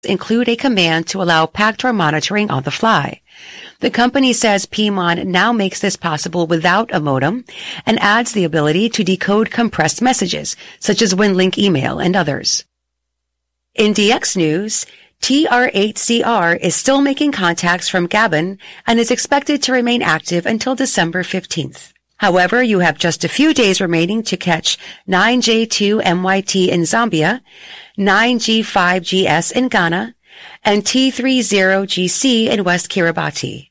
include a command to allow Pactor monitoring on the fly. The company says PMON now makes this possible without a modem and adds the ability to decode compressed messages, such as WinLink email and others. In DX news, TR-8CR is still making contacts from Gabon and is expected to remain active until December 15th. However, you have just a few days remaining to catch 9J2MYT in Zambia, 9G5GS in Ghana, and T30GC in West Kiribati.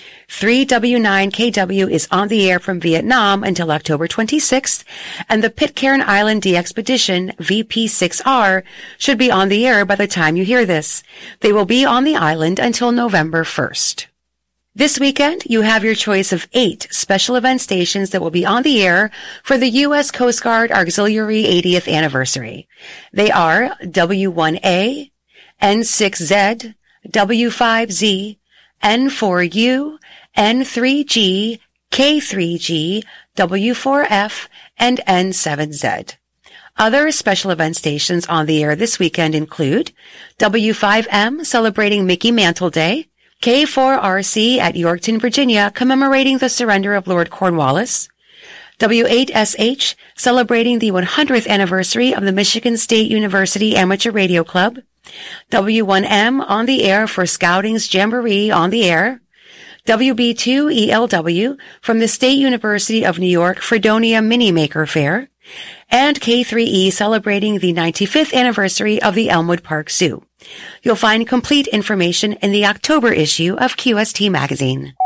3W9KW is on the air from Vietnam until October 26th, and the Pitcairn Island DXpedition VP6R should be on the air by the time you hear this. They will be on the island until November 1st. This weekend, you have your choice of 8 special event stations that will be on the air for the U.S. Coast Guard Auxiliary 80th anniversary. They are W1A, N6Z, W5Z, N4U, N3G, K3G, W4F, and N7Z. Other special event stations on the air this weekend include W5M celebrating Mickey Mantle Day, K4RC at Yorkton, Virginia, commemorating the surrender of Lord Cornwallis, W8SH celebrating the 100th anniversary of the Michigan State University Amateur Radio Club, W1M on the air for Scouting's Jamboree on the air, WB2ELW from the State University of New York Fredonia Mini Maker Fair, and K3E celebrating the 95th anniversary of the Elmwood Park Zoo. You'll find complete information in the October issue of QST Magazine.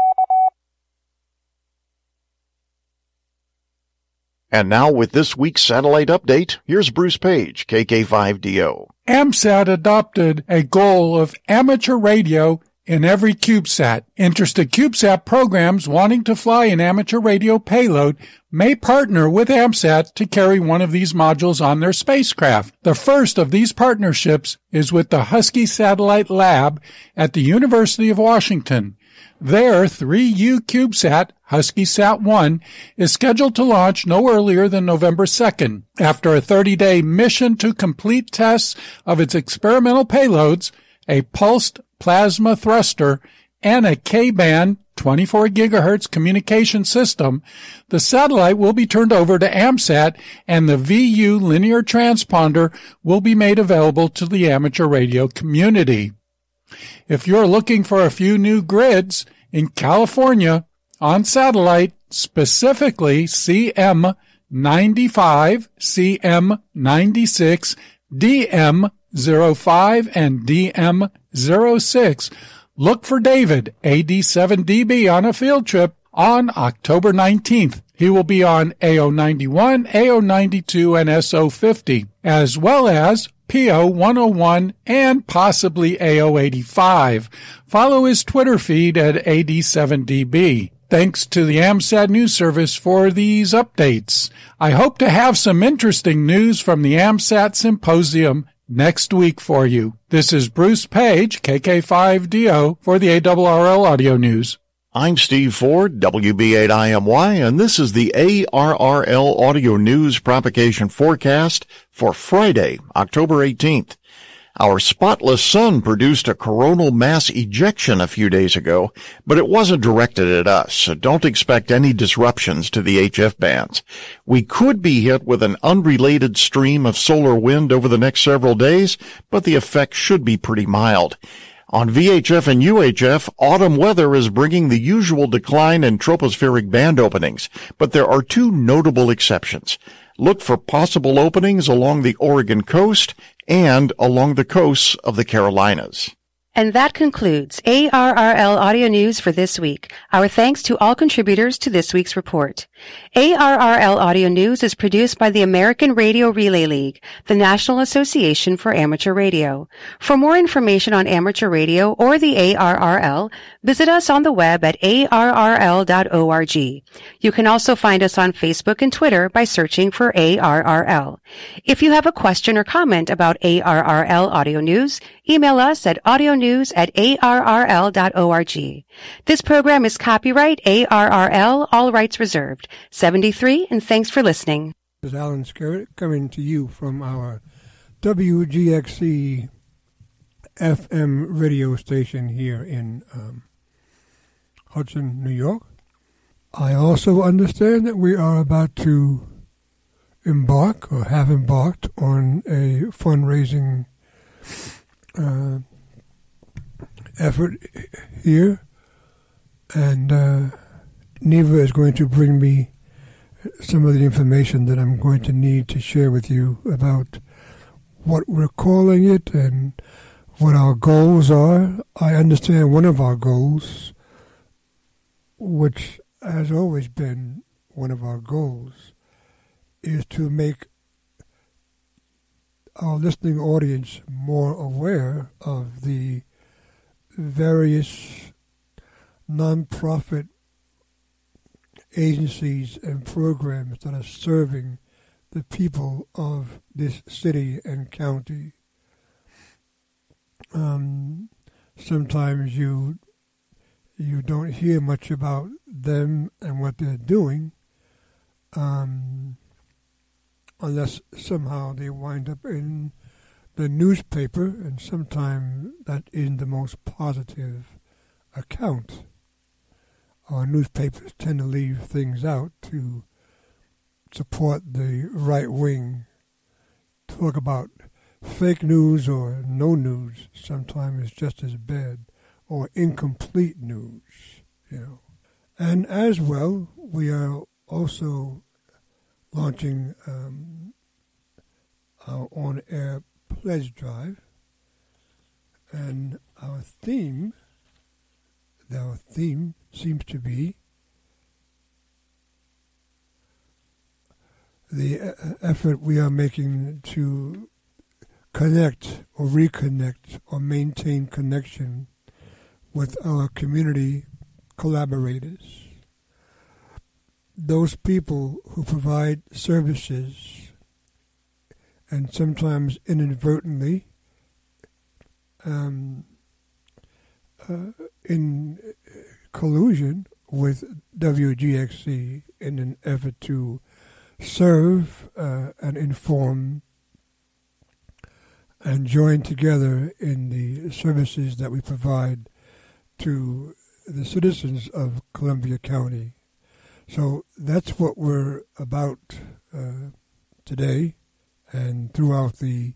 And now with this week's satellite update, here's Bruce Page, KK5DO. AMSAT adopted a goal of amateur radio in every CubeSat. Interested CubeSat programs wanting to fly an amateur radio payload may partner with AMSAT to carry one of these modules on their spacecraft. The first of these partnerships is with the Husky Satellite Lab at the University of Washington. Their 3U CubeSat, Husky Sat-1, is scheduled to launch no earlier than November 2nd. After a 30-day mission to complete tests of its experimental payloads, a pulsed plasma thruster, and a K-band 24 gigahertz communication system, the satellite will be turned over to AMSAT and the VU linear transponder will be made available to the amateur radio community. If you're looking for a few new grids in California on satellite, specifically CM95, CM96, DM05, and DM06, look for David, AD7DB, on a field trip on October 19th. He will be on AO91, AO92, and SO50, as well as PO101 and possibly AO85. Follow his Twitter feed at AD7DB. Thanks to the AMSAT News Service for these updates. I hope to have some interesting news from the AMSAT Symposium next week for you. This is Bruce Page, KK5DO, for the ARRL Audio News. I'm Steve Ford, WB8IMY, and this is the ARRL Audio News Propagation Forecast for Friday, October 18th. Our spotless sun produced a coronal mass ejection a few days ago, but it wasn't directed at us, so don't expect any disruptions to the HF bands. We could be hit with an unrelated stream of solar wind over the next several days, but the effect should be pretty mild. On VHF and UHF, autumn weather is bringing the usual decline in tropospheric band openings, but there are two notable exceptions. Look for possible openings along the Oregon coast and along the coasts of the Carolinas. And that concludes ARRL Audio News for this week. Our thanks to all contributors to this week's report. ARRL Audio News is produced by the American Radio Relay League, the National Association for Amateur Radio. For more information on amateur radio or the ARRL, visit us on the web at arrl.org. You can also find us on Facebook and Twitter by searching for ARRL. If you have a question or comment about ARRL Audio News, email us at audionews@arrl.org. This program is copyright ARRL, all rights reserved. 73, and thanks for listening. This is Alan Skerritt coming to you from our WGXC FM radio station here in Hudson, New York. I also understand that we are about to embark or have embarked on a fundraising effort here, and Neva is going to bring me some of the information that I'm going to need to share with you about what we're calling it and what our goals are. I understand one of our goals, which has always been one of our goals, is to make our listening audience more aware of the various nonprofit agencies and programs that are serving the people of this city and county. Sometimes you don't hear much about them and what they're doing, unless somehow they wind up in the newspaper, and sometimes that is the most positive account. Our newspapers tend to leave things out to support the right wing. Talk about fake news or no news sometimes is just as bad, or incomplete news, And as well, we are also launching our on-air pledge drive, and our theme seems to be the effort we are making to connect or reconnect or maintain connection with our community collaborators, those people who provide services and sometimes inadvertently in collusion with WGXC in an effort to serve and inform and join together in the services that we provide to the citizens of Columbia County. So that's what we're about today and throughout the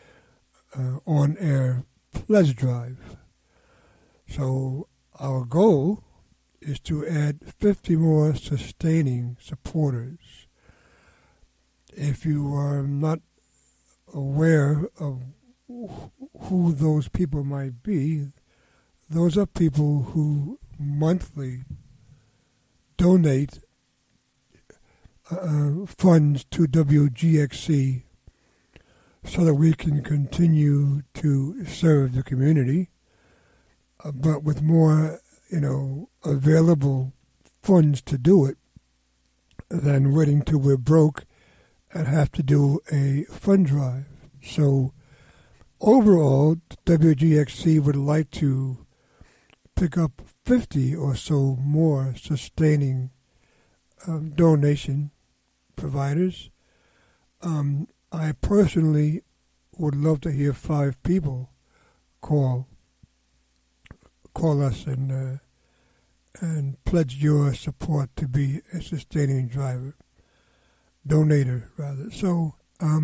on-air pledge drive. So our goal is to add 50 more sustaining supporters. If you are not aware of who those people might be, those are people who monthly donate funds to WGXC so that we can continue to serve the community, but with more, available funds to do it than waiting till we're broke and have to do a fund drive. So overall, WGXC would like to pick up 50 or so more sustaining donation providers. I personally would love to hear 5 people call us and pledge your support to be a sustaining donator rather. So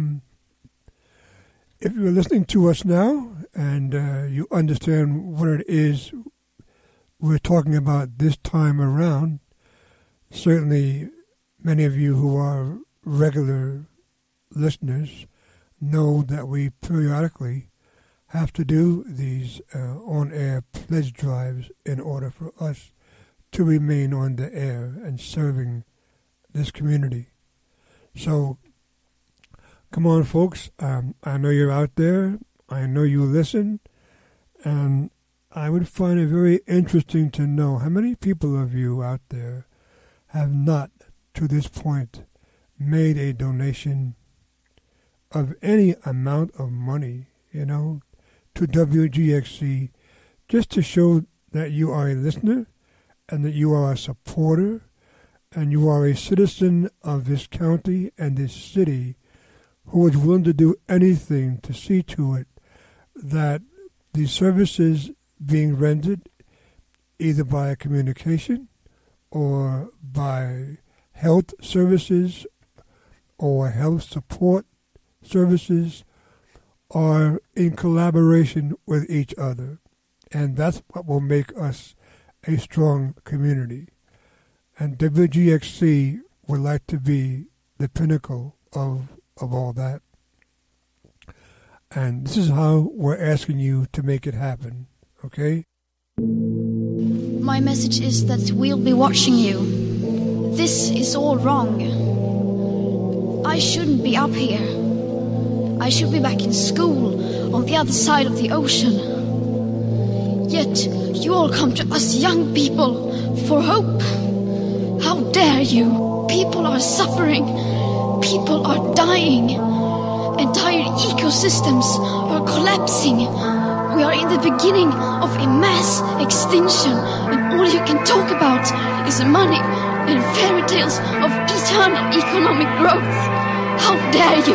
if you're listening to us now and you understand what it is we're talking about this time around, certainly many of you who are regular listeners know that we periodically have to do these on-air pledge drives in order for us to remain on the air and serving this community. So, come on, folks. I know you're out there. I know you listen. And I would find it very interesting to know how many people of you out there have not, to this point, made a donation of any amount of money, to WGXC, just to show that you are a listener and that you are a supporter and you are a citizen of this county and this city who is willing to do anything to see to it that the services being rendered either by communication or by health services or health support services are in collaboration with each other. And that's what will make us a strong community. And WGXC would like to be the pinnacle of all that. And this is how we're asking you to make it happen, okay? My message is that we'll be watching you. This is all wrong. I shouldn't be up here. I should be back in school on the other side of the ocean. Yet you all come to us young people for hope. How dare you? People are suffering. People are dying. Entire ecosystems are collapsing. We are in the beginning of a mass extinction, and all you can talk about is money and fairy tales of eternal economic growth. How dare you?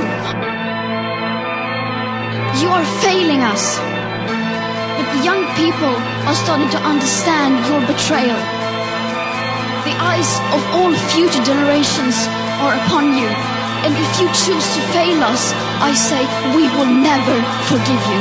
You are failing us. But the young people are starting to understand your betrayal. The eyes of all future generations are upon you. And if you choose to fail us, I say we will never forgive you.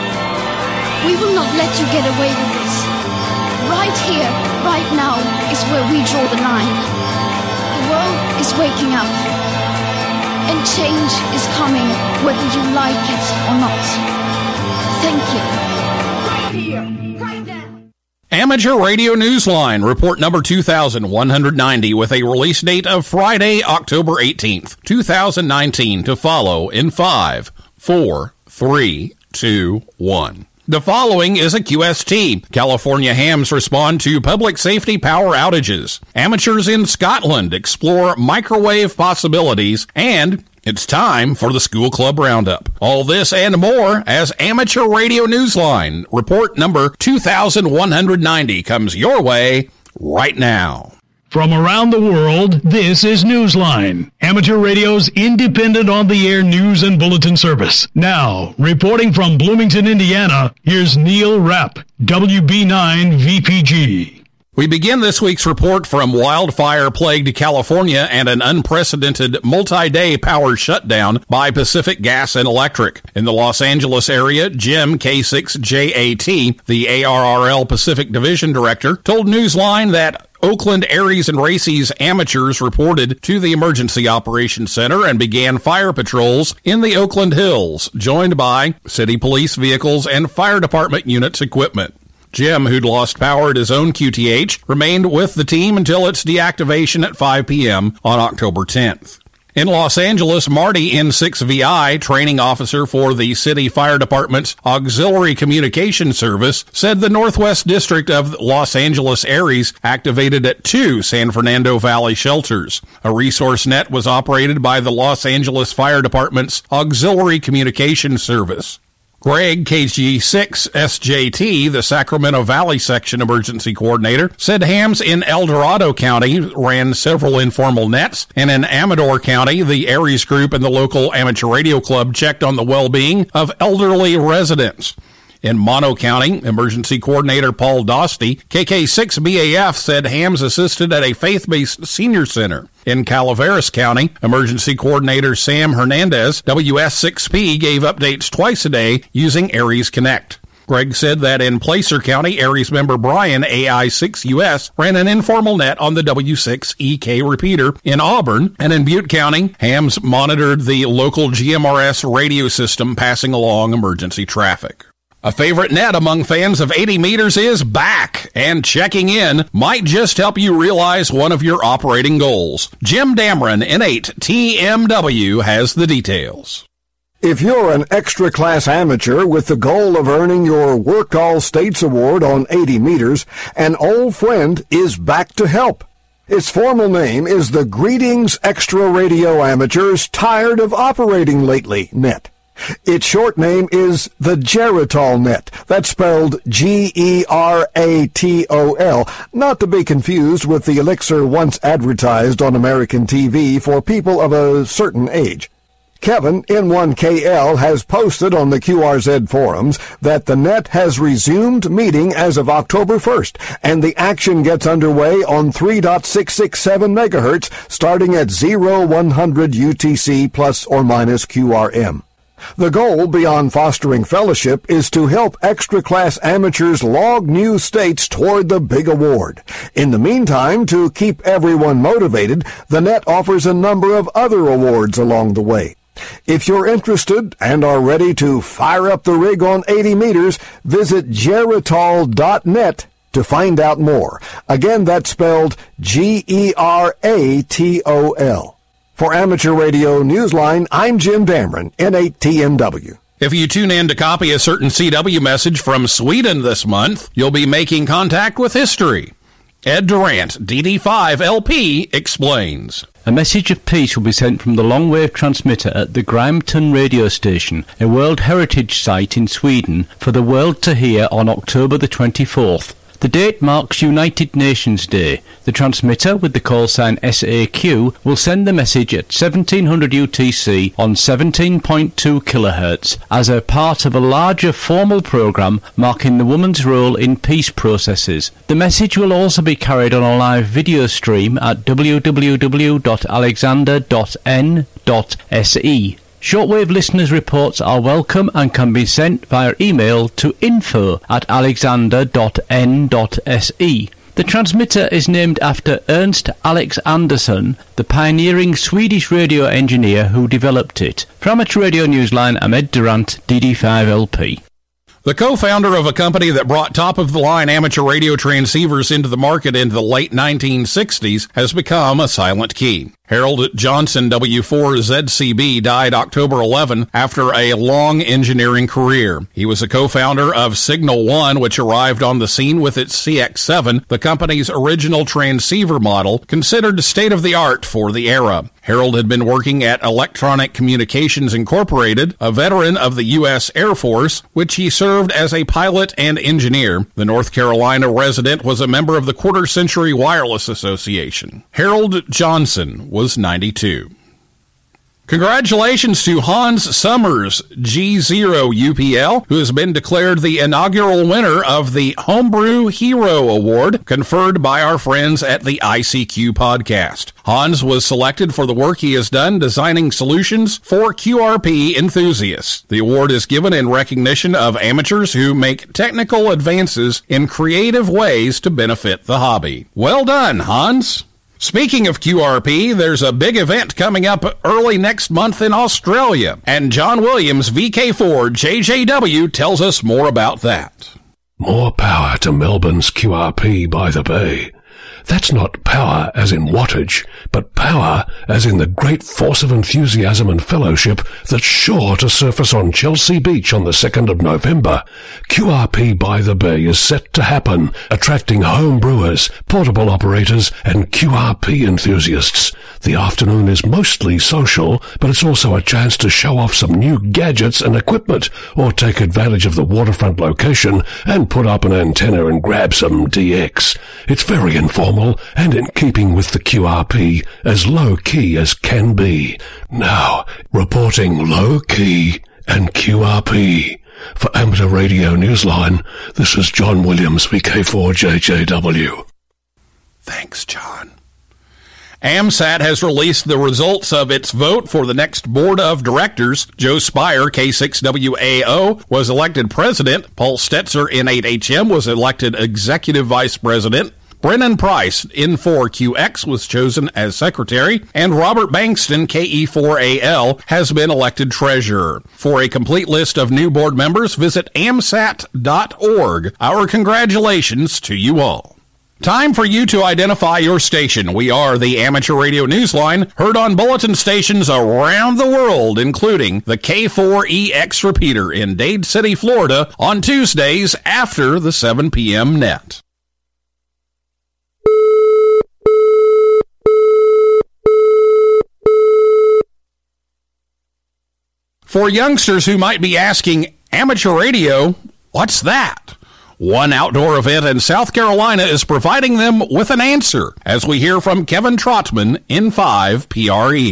We will not let you get away with this. Right here, right now, is where we draw the line. The world is waking up. And change is coming, whether you like it or not. Thank you. Right here, right now. Amateur Radio Newsline, report number 2190, with a release date of Friday, October 18th, 2019, to follow in 5, 4, 3, 2, 1. The following is a QST. California hams respond to public safety power outages. Amateurs in Scotland explore microwave possibilities, and it's time for the School Club Roundup. All this and more as Amateur Radio Newsline, report number 2190, comes your way right now. From around the world, this is Newsline, Amateur Radio's independent on-the-air news and bulletin service. Now, reporting from Bloomington, Indiana, here's Neil Rapp, WB9 VPG. We begin this week's report from wildfire-plagued California and an unprecedented multi-day power shutdown by Pacific Gas and Electric. In the Los Angeles area, Jim K6JAT, the ARRL Pacific Division Director, told Newsline that Oakland Aries and Racy's amateurs reported to the Emergency Operations Center and began fire patrols in the Oakland Hills, joined by city police vehicles and fire department units equipment. Jim, who'd lost power at his own QTH, remained with the team until its deactivation at 5 p.m. on October 10th. In Los Angeles, Marty N6VI, training officer for the City Fire Department's Auxiliary Communication Service, said the Northwest District of Los Angeles Aries activated at 2 San Fernando Valley shelters. A resource net was operated by the Los Angeles Fire Department's Auxiliary Communication Service. Greg, KG6SJT, the Sacramento Valley Section Emergency Coordinator, said hams in El Dorado County ran several informal nets, and in Amador County, the Aries Group and the local amateur radio club checked on the well-being of elderly residents. In Mono County, Emergency Coordinator Paul Dosty, KK6BAF, said hams assisted at a faith-based senior center. In Calaveras County, Emergency Coordinator Sam Hernandez, WS6P, gave updates twice a day using Aries Connect. Greg said that in Placer County, Aries member Brian, AI6US, ran an informal net on the W6EK repeater in Auburn, and in Butte County, hams monitored the local GMRS radio system passing along emergency traffic. A favorite net among fans of 80 meters is back, and checking in might just help you realize one of your operating goals. Jim Dameron, N8TMW, has the details. If you're an extra-class amateur with the goal of earning your Work All States Award on 80 meters, an old friend is back to help. Its formal name is the Greetings Extra Radio Amateurs Tired of Operating Lately net. Its short name is the Geratol net. That's spelled Geratol, not to be confused with the elixir once advertised on American TV for people of a certain age. Kevin, N1KL, has posted on the QRZ forums that the net has resumed meeting as of October 1st, and the action gets underway on 3.667 megahertz starting at 0100 UTC plus or minus QRM. The goal, beyond fostering fellowship, is to help extra-class amateurs log new states toward the big award. In the meantime, to keep everyone motivated, the net offers a number of other awards along the way. If you're interested and are ready to fire up the rig on 80 meters, visit geratol.net to find out more. Again, that's spelled Geratol. For Amateur Radio Newsline, I'm Jim Dameron, N8TMW. If you tune in to copy a certain CW message from Sweden this month, you'll be making contact with history. Ed Durant, DD5LP, explains. A message of peace will be sent from the long-wave transmitter at the Grimeton radio station, a World Heritage Site in Sweden, for the world to hear on October the 24th. The date marks United Nations Day. The transmitter, with the call sign SAQ, will send the message at 1700 UTC on 17.2 kHz as a part of a larger formal programme marking the woman's role in peace processes. The message will also be carried on a live video stream at www.alexander.n.se. Shortwave listeners' reports are welcome and can be sent via email to info@alexander.n.se. The transmitter is named after Ernst Alex Andersson, the pioneering Swedish radio engineer who developed it. For Amateur Radio Newsline, I'm Ed Durant, DD5LP. The co-founder of a company that brought top-of-the-line amateur radio transceivers into the market in the late 1960s has become a silent key. Harold Johnson, W4ZCB, died October 11 after a long engineering career. He was a co-founder of Signal One, which arrived on the scene with its CX7, the company's original transceiver model, considered state-of-the-art for the era. Harold had been working at Electronic Communications Incorporated, a veteran of the U.S. Air Force, which he served as a pilot and engineer. The North Carolina resident was a member of the Quarter Century Wireless Association. Harold Johnson was 92. Congratulations to Hans Summers, G0UPL, who has been declared the inaugural winner of the Homebrew Hero Award, conferred by our friends at the ICQ podcast. Hans was selected for the work he has done designing solutions for QRP enthusiasts. The award is given in recognition of amateurs who make technical advances in creative ways to benefit the hobby. Well done, Hans! Speaking of QRP, there's a big event coming up early next month in Australia, and John Williams, VK4 JJW, tells us more about that. More power to Melbourne's QRP by the Bay. That's not power as in wattage, but power as in the great force of enthusiasm and fellowship that's sure to surface on Chelsea Beach on the 2nd of November. QRP by the Bay is set to happen, attracting home brewers, portable operators, and QRP enthusiasts. The afternoon is mostly social, but it's also a chance to show off some new gadgets and equipment, or take advantage of the waterfront location and put up an antenna and grab some DX. It's very informal and in keeping with the QRP, as low-key as can be. Now, reporting low-key and QRP. For Amateur Radio Newsline, this is John Williams, VK4JJW. Thanks, John. AMSAT has released the results of its vote for the next board of directors. Joe Spire, K6WAO, was elected president. Paul Stetzer, N8HM, was elected executive vice president. Brennan Price, N4QX, was chosen as secretary, and Robert Bankston, KE4AL, has been elected treasurer. For a complete list of new board members, visit amsat.org. Our congratulations to you all. Time for you to identify your station. We are the Amateur Radio Newsline, heard on bulletin stations around the world, including the K4EX repeater in Dade City, Florida, on Tuesdays after the 7 p.m. net. For youngsters who might be asking, amateur radio, what's that? One outdoor event in South Carolina is providing them with an answer, as we hear from Kevin Trotman, N5 PRE.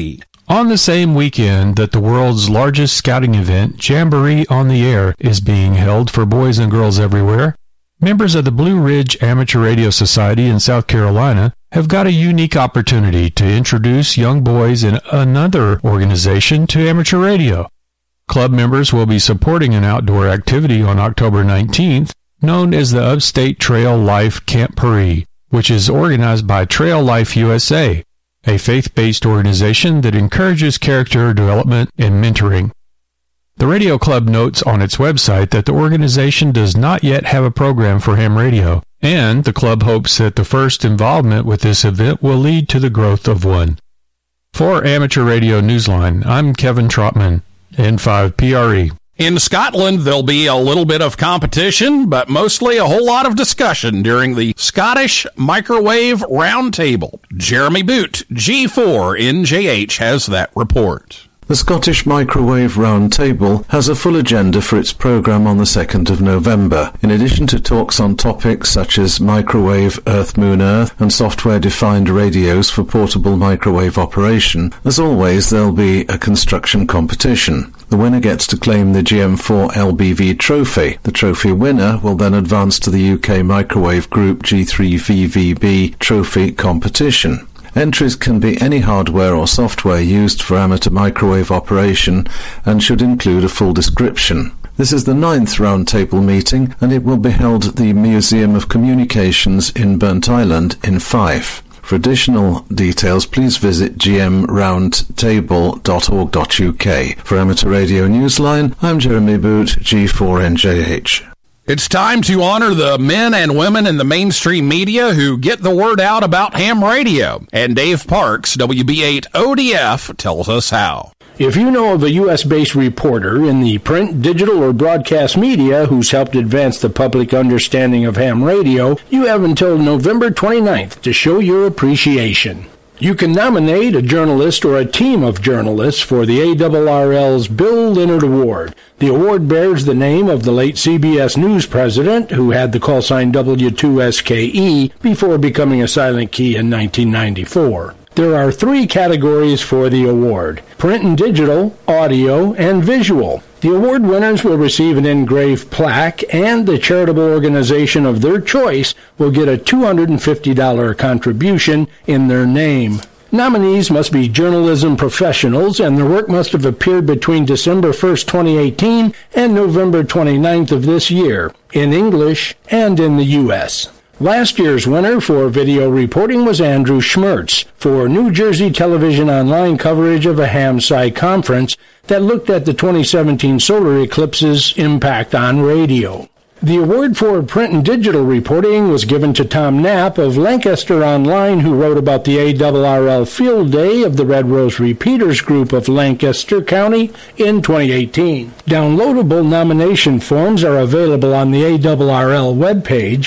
On the same weekend that the world's largest scouting event, Jamboree on the Air, is being held for boys and girls everywhere, members of the Blue Ridge Amateur Radio Society in South Carolina have got a unique opportunity to introduce young boys in another organization to amateur radio. Club members will be supporting an outdoor activity on October 19th known as the Upstate Trail Life Camp Paris, which is organized by Trail Life USA, a faith-based organization that encourages character development and mentoring. The radio club notes on its website that the organization does not yet have a program for ham radio, and the club hopes that the first involvement with this event will lead to the growth of one. For Amateur Radio Newsline, I'm Kevin Trotman, N5PRE. In Scotland, there'll be a little bit of competition, but mostly a whole lot of discussion during the Scottish Microwave Roundtable. Jeremy Boot, G4NJH, has that report. The Scottish Microwave Roundtable has a full agenda for its programme on the 2nd of November. In addition to talks on topics such as microwave, Earth-Moon-Earth and software-defined radios for portable microwave operation, as always there'll be a construction competition. The winner gets to claim the GM4 LBV trophy. The trophy winner will then advance to the UK Microwave Group G3VVB trophy competition. Entries can be any hardware or software used for amateur microwave operation and should include a full description. This is the 9th roundtable meeting and it will be held at the Museum of Communications in Burnt Island in Fife. For additional details, please visit gmroundtable.org.uk. For Amateur Radio Newsline, I'm Jeremy Boot, G4NJH. It's time to honor the men and women in the mainstream media who get the word out about ham radio. And Dave Parks, WB8 ODF, tells us how. If you know of a U.S.-based reporter in the print, digital, or broadcast media who's helped advance the public understanding of ham radio, you have until November 29th to show your appreciation. You can nominate a journalist or a team of journalists for the ARRL's Bill Leonard Award. The award bears the name of the late CBS News president, who had the call sign W2SKE before becoming a silent key in 1994. There are 3 categories for the award: print and digital, audio, and visual. The award winners will receive an engraved plaque, and the charitable organization of their choice will get a $250 contribution in their name. Nominees must be journalism professionals, and their work must have appeared between December 1st, 2018 and November 29th of this year, in English and in the U.S. Last year's winner for video reporting was Andrew Schmertz for New Jersey Television Online coverage of a ham sci conference that looked at the 2017 solar eclipse's impact on radio. The award for print and digital reporting was given to Tom Knapp of Lancaster Online, who wrote about the ARRL Field Day of the Red Rose Repeaters Group of Lancaster County in 2018. Downloadable nomination forms are available on the ARRL webpage,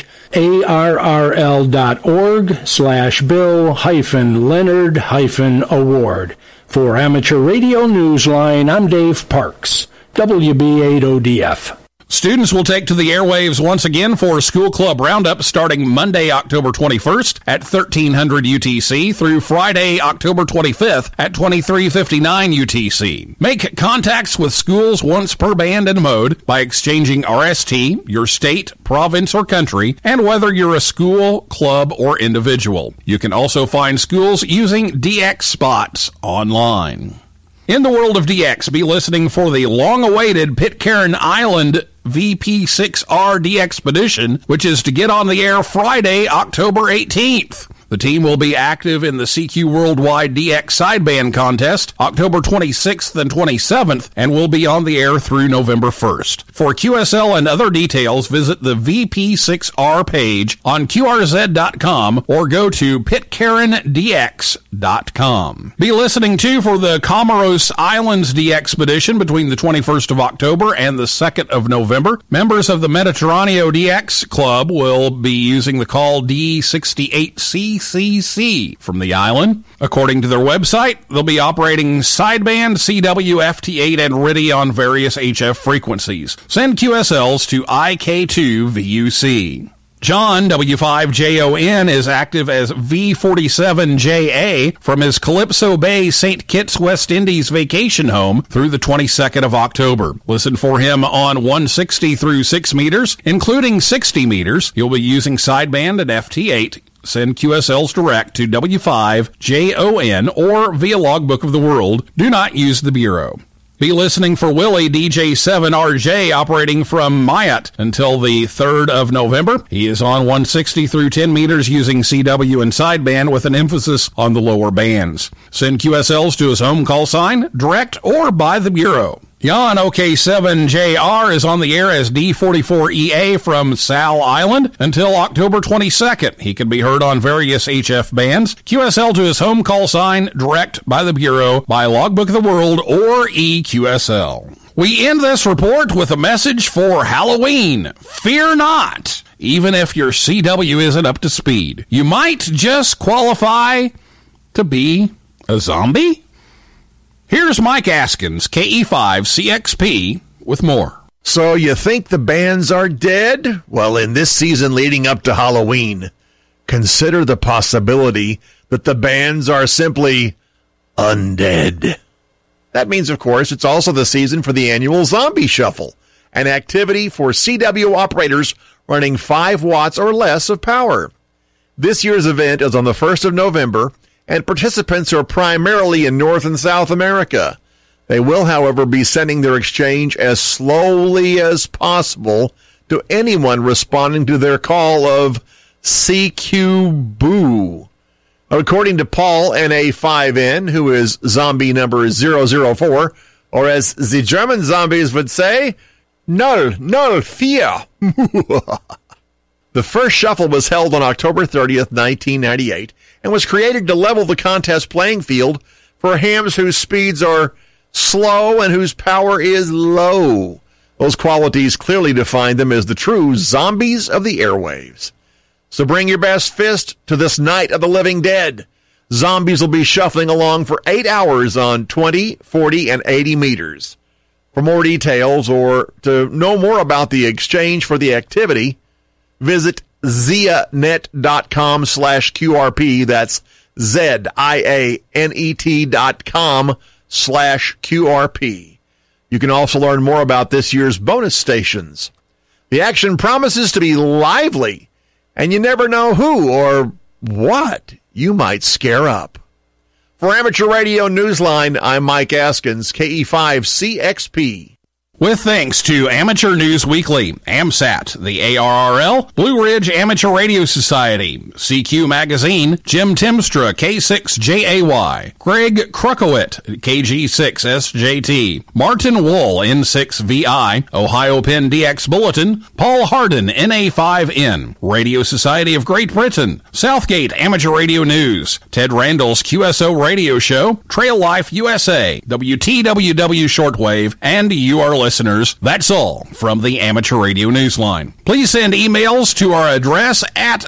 arrl.org/Bill-Leonard-Award. For Amateur Radio Newsline, I'm Dave Parks, WB8ODF. Students will take to the airwaves once again for School Club Roundup starting Monday, October 21st at 1300 UTC through Friday, October 25th at 2359 UTC. Make contacts with schools once per band and mode by exchanging RST, your state, province, or country, and whether you're a school, club, or individual. You can also find schools using DX Spots online. In the world of DX, be listening for the long-awaited Pitcairn Island VP6R DXpedition, which is to get on the air Friday, October 18th. The team will be active in the CQ Worldwide DX Sideband Contest October 26th and 27th and will be on the air through November 1st. For QSL and other details, visit the VP6R page on QRZ.com or go to pitcairndx.com. Be listening, too, for the Comoros Islands DXpedition between the 21st of October and the 2nd of November. Members of the Mediterraneo DX Club will be using the call D68C from the island. According to their website, they'll be operating sideband, CW, FT8, and RTTY on various HF frequencies. Send QSLs to IK2VUC. John, W5JON, is active as V47JA from his Calypso Bay, St. Kitts, West Indies vacation home through the 22nd of October. Listen for him on 160 through 6 meters, including 60 meters. He'll be using sideband and FT8. Send QSLs direct to W5JON or via Logbook of the World. Do not use the Bureau. Be listening for Willie, DJ7RJ, operating from Myatt until the 3rd of November. He is on 160 through 10 meters using CW and sideband with an emphasis on the lower bands. Send QSLs to his home call sign, direct or by the Bureau. Jan OK7JR is on the air as D44EA from Sal Island until October 22nd. He can be heard on various HF bands. QSL to his home call sign, direct by the Bureau, by Logbook of the World, or EQSL. We end this report with a message for Halloween. Fear not, even if your CW isn't up to speed. You might just qualify to be a zombie? Here's Mike Askins, KE5CXP, with more. So you think the bands are dead? Well, in this season leading up to Halloween, consider the possibility that the bands are simply undead. That means, of course, it's also the season for the annual Zombie Shuffle, an activity for CW operators running 5 watts or less of power. This year's event is on the 1st of November, and participants are primarily in North and South America. They will, however, be sending their exchange as slowly as possible to anyone responding to their call of CQ Boo. According to Paul NA5N, who is zombie number 004, or as the German zombies would say, Null, fear. The first shuffle was held on October 30th, 1998, and was created to level the contest playing field for hams whose speeds are slow and whose power is low. Those qualities clearly define them as the true zombies of the airwaves. So bring your best fist to this night of the living dead. Zombies will be shuffling along for 8 hours on 20, 40, and 80 meters. For more details or to know more about the exchange for the activity, visit zianet.com/QRP. That's ZIANET.com/QRP. You can also learn more about this year's bonus stations. The action promises to be lively, and you never know who or what you might scare up. For Amateur Radio Newsline, I'm Mike Askins, KE5CXP. With thanks to Amateur News Weekly, AMSAT, the ARRL, Blue Ridge Amateur Radio Society, CQ Magazine, Jim Timstra, K6JAY, Greg Krukowit, KG6SJT, Martin Wool, N6VI, Ohio Penn DX Bulletin, Paul Hardin, NA5N, Radio Society of Great Britain, Southgate Amateur Radio News, Ted Randall's QSO Radio Show, Trail Life USA, WTWW Shortwave, and you are listeners. That's all from the Amateur Radio Newsline. Please send emails to our address at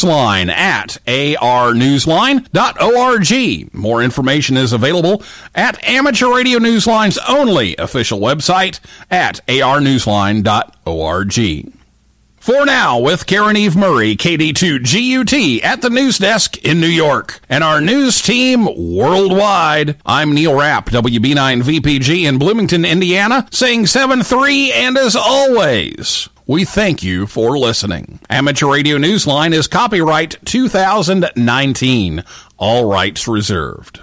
newsline@arnewsline.org. More information is available at Amateur Radio Newsline's only official website at arnewsline.org. For now, with Karen Eve Murray, KD2GUT, at the news desk in New York, and our news team worldwide, I'm Neil Rapp, WB9VPG in Bloomington, Indiana, saying 7-3, and as always, we thank you for listening. Amateur Radio Newsline is copyright 2019. All rights reserved.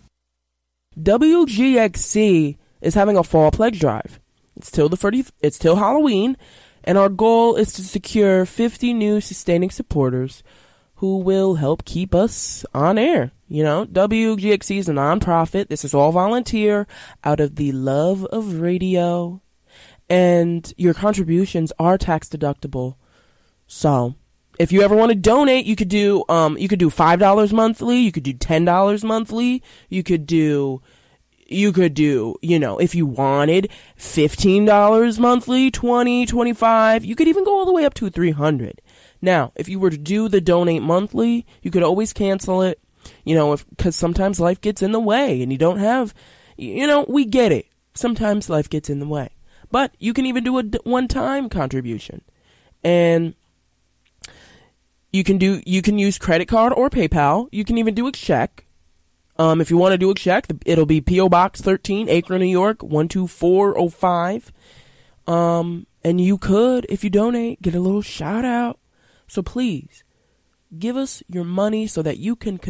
WGXC is having a fall pledge drive. It's till Halloween. And our goal is to secure 50 new sustaining supporters who will help keep us on air. You know, WGXC is a nonprofit. This is all volunteer out of the love of radio. And your contributions are tax deductible. So if you ever want to donate, you could do $5 monthly. You could do $10 monthly. You could do, you know, if you wanted $15 monthly, $20, $25, you could even go all the way up to $300. Now, if you were to do the donate monthly, you could always cancel it, you know, because sometimes life gets in the way and you don't have, you know, we get it. Sometimes life gets in the way. But you can even do a one-time contribution. And You can use credit card or PayPal. You can even do a check. If you want to do a check, it'll be P.O. Box 13, Akron, New York, 12405. And you could, if you donate, get a little shout out. So please, give us your money so that you can